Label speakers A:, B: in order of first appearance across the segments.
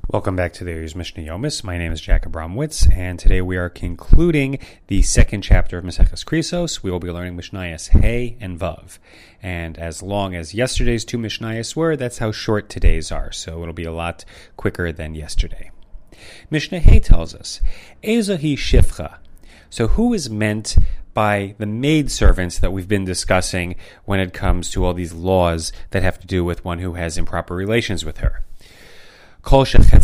A: Welcome back to the Year's Mishnah Yomis. My name is Jack Abramowitz, and today we are concluding the second chapter of Maseches Krisos. We will be learning Mishnayos Hey and Vav. And as long as yesterday's two Mishnayos were, that's how short today's are, so it'll be a lot quicker than yesterday. Mishnah Hey tells us, Ezohi Shifcha. So who is meant by the maidservants that we've been discussing when it comes to all these laws that have to do with one who has improper relations with her? We're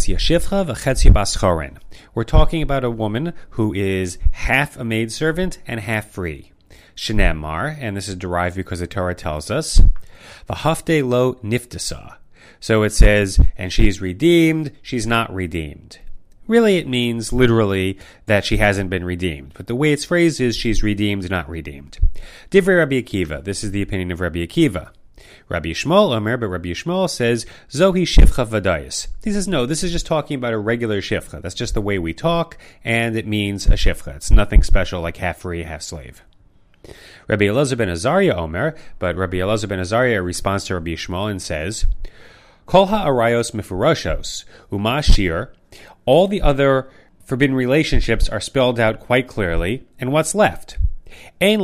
A: talking about a woman who is half a maidservant and half free. Shenamar, and this is derived because the Torah tells us, V'hafte lo niftasa. So it says, and she's redeemed, she's not redeemed. Really, it means literally that she hasn't been redeemed. But the way it's phrased is she's redeemed, not redeemed. Divrei Rabbi Akiva. This is the opinion of Rabbi Akiva. Rabbi Yishmael Omer, but Rabbi Yishmael says, Zohi Shifcha Vadayis. He says, no, this is just talking about a regular Shifcha. That's just the way we talk, and it means a Shifcha. It's nothing special like half free, half slave. Rabbi Elazar ben Azariah Omer, but Rabbi Elazar ben Azariah responds to Rabbi Yishmael and says, Kol ha'arayos mifurashos, umashir. All the other forbidden relationships are spelled out quite clearly, and what's left? The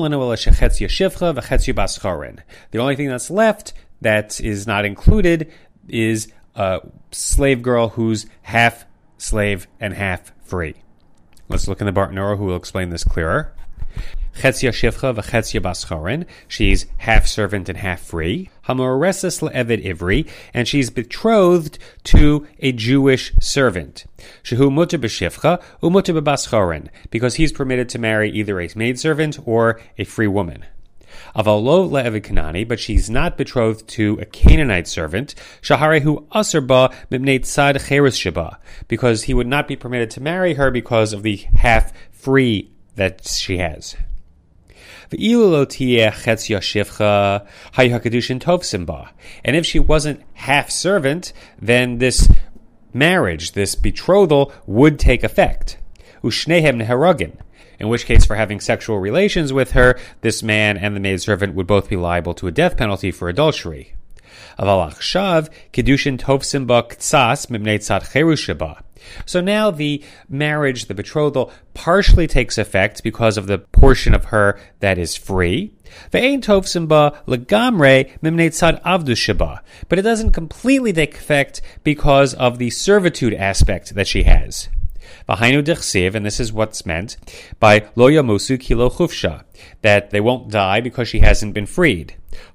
A: only thing that's left that is not included is a slave girl who's half slave and half free. Let's look in the Bartanura, who will explain this clearer. She's half servant and half free. Hamoreses le'eved ivri, and she's betrothed to a Jewish servant. Shehu muter b'shifcha umuter b'baschoren, because he's permitted to marry either a maidservant or a free woman. Avalo le'eved Kanani, but she's not betrothed to a Canaanite servant. Shaharehu aser ba mipnei tzad cheres sheba, because he would not be permitted to marry her because of the half free that she has. And if she wasn't half servant, then this marriage, this betrothal, would take effect. In which case, for having sexual relations with her, this man and the maidservant would both be liable to a death penalty for adultery. So now the marriage, the betrothal, partially takes effect because of the portion of her that is free. But it doesn't completely take effect because of the servitude aspect that she has. And this is what's meant by lo yamusu kilo chufsha, that they won't die because she hasn't been freed.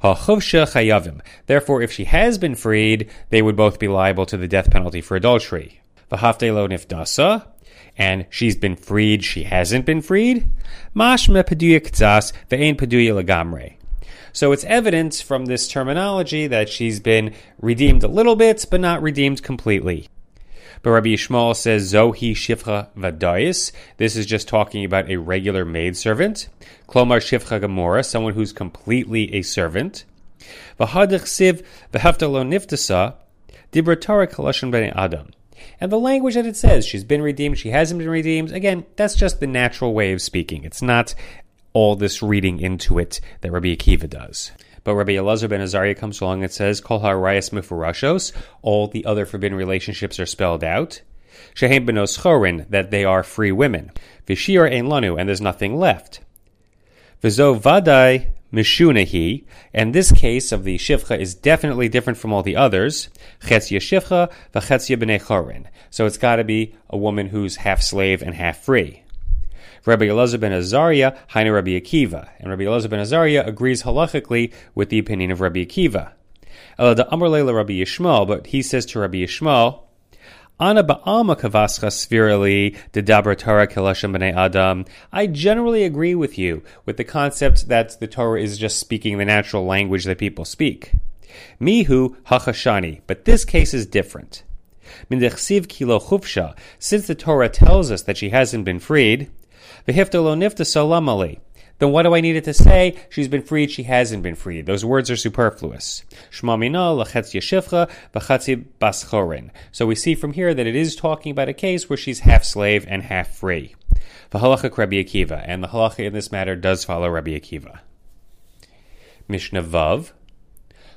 A: Therefore, if she has been freed, they would both be liable to the death penalty for adultery. V'hafte lo nifdasa, and she's been freed, she hasn't been freed. Mashma peduya k'tzas ve'ein peduya legamre. So it's evident from this terminology that she's been redeemed a little bit, but not redeemed completely. But Rabbi Yishmael says, Zohi Shifcha Vadayis. This is just talking about a regular maidservant. Klomar Shifcha Gamora, someone who's completely a servant. V'hadich siv v'hafta lo niftasa, dibra Torah kalashon b'nei Adam. And the language that it says, she's been redeemed, she hasn't been redeemed, again, that's just the natural way of speaking. It's not all this reading into it that Rabbi Akiva does. But Rabbi Elazar ben Azariah comes along and says, Kol ha'arayos mifurashos, all the other forbidden relationships are spelled out. Shehem benos chorin, that they are free women. V'shir ein lanu, and there's nothing left. V'zo vadai mishunahi, and this case of the shifcha is definitely different from all the others. Chetzia shifcha v'chetzia b'nei chorin. So it's got to be a woman who's half slave and half free. Rabbi Elazar ben Azariah, Hainu Rabbi Akiva. And Rabbi Elazar ben Azariah agrees halachically with the opinion of Rabbi Akiva. Elada Amar Leila Rabbi Yishmael, but he says to Rabbi Yishmael, Ana ba'alma kavascha svirali dedabra Torah kelashon b'nei Adam. I generally agree with you with the concept that the Torah is just speaking the natural language that people speak. Mihu hachashani, but this case is different. Mindechsiv kilo chufsha, since the Torah tells us that she hasn't been freed, v'hifta lo niftasa lamali. Then what do I need it to say? She's been freed, she hasn't been freed. Those words are superfluous. Shma mina lachetz yeshivcha v'chatzi baschorin. So we see from here that it is talking about a case where she's half slave and half free. V'halacha Rabbi Akiva, and the halacha in this matter does follow Rabbi Akiva. Mishnah Vav.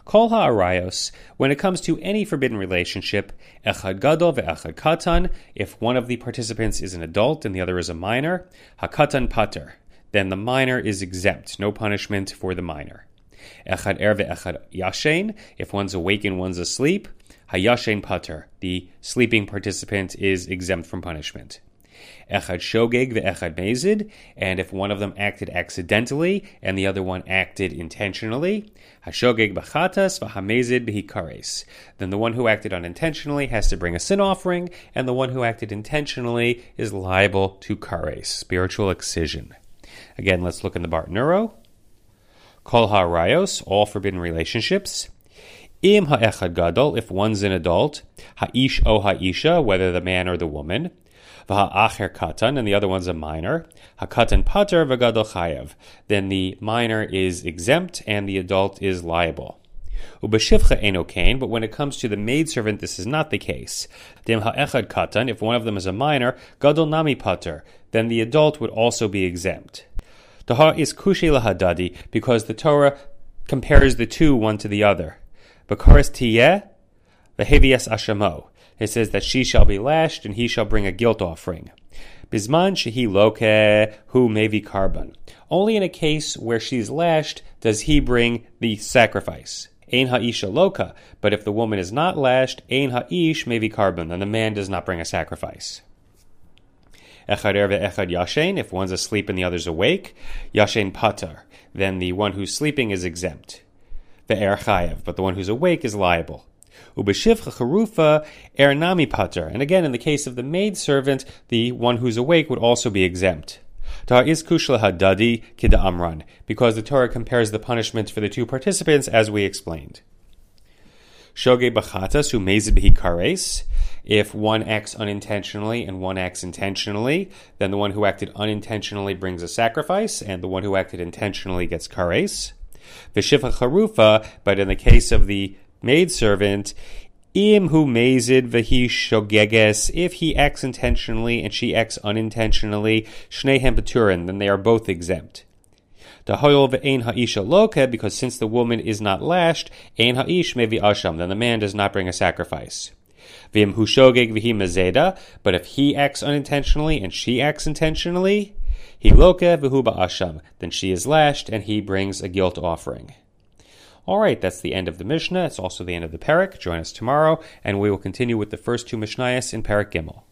A: Kol ha'arayos, when it comes to any forbidden relationship, echad gadol ve'echad katan, if one of the participants is an adult and the other is a minor, hakatan pater, then the minor is exempt, no punishment for the minor. Echad er ve'echad yashen, if one's awake and one's asleep, hayashen pater, the sleeping participant is exempt from punishment. Echad shogeg ve'echad mezid, and if one of them acted accidentally and the other one acted intentionally, hashogeg b'chatas v'hamezid b'hikares, then the one who acted unintentionally has to bring a sin offering, and the one who acted intentionally is liable to kares, spiritual excision. Again, let's look in the Barton Neuro. Kol ha'arayos, all forbidden relationships. Im ha'echad gadol, if one's an adult, ha'ish o ha'isha, whether the man or the woman, v'ha'acher katan, and the other one's a minor, ha'katan pater v'gadol chayav, then the minor is exempt and the adult is liable. Ubeshivcha eno kain, but when it comes to the maidservant, this is not the case. Dem ha'echad katan, if one of them is a minor, gadol nami pater, then the adult would also be exempt. Daha is kushi lahadadi, because the Torah compares the two one to the other. Bakaris tiyeh, v'hevias ashamo. It says that she shall be lashed and he shall bring a guilt offering. Bisman shehi loke hu mevi karban. Only in a case where she's lashed does he bring the sacrifice. Ein ha'isha loka, but if the woman is not lashed, ein ha'ish mevi karban, then the man does not bring a sacrifice. Echad er ve'echad yashen, if one's asleep and the other's awake, yashen pater, then the one who's sleeping is exempt. Ve'er chayav, but the one who's awake is liable. Ubeshivcha charufa er nami pater, and again in the case of the maidservant, the one who's awake would also be exempt. Tar is kushla hadadi kida amran, because the Torah compares the punishment for the two participants as we explained. Shoge bachatas hu mezid b'hi kares. If one acts unintentionally and one acts intentionally, then the one who acted unintentionally brings a sacrifice, and the one who acted intentionally gets kares. V'shivcha charufa, but in the case of the maidservant, im hu mezid v'hi shogeges, if he acts intentionally and she acts unintentionally, shnehem beturin, then they are both exempt. Dahoyol ve'ein ha'isha loke, because since the woman is not lashed, ein ha'ish mevi asham, then the man does not bring a sacrifice. V'im hu shogeg v'hi mezeda, but if he acts unintentionally and she acts intentionally, he loke v'hu ba'asham, then she is lashed and he brings a guilt offering. All right, that's the end of the Mishnah. It's also the end of the Perek. Join us tomorrow, and we will continue with the first two Mishnayos in Perek Gimel.